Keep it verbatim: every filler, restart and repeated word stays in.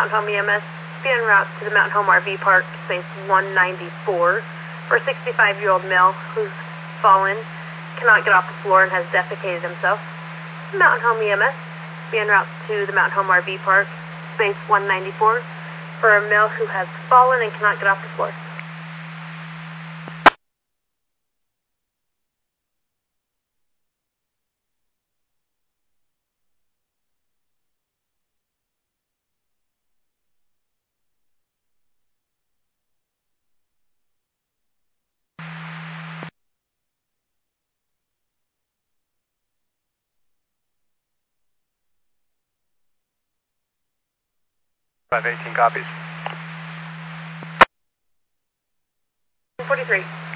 Mountain Home E M S, be en route to the Mountain Home R V Park, space one ninety-four, for a sixty-five-year-old male who's fallen, cannot get off the floor, and has defecated himself. Mountain Home E M S, be en route to the Mountain Home R V Park, space one ninety-four, for a male who has fallen and cannot get off the floor. five eighteen copies. forty-three.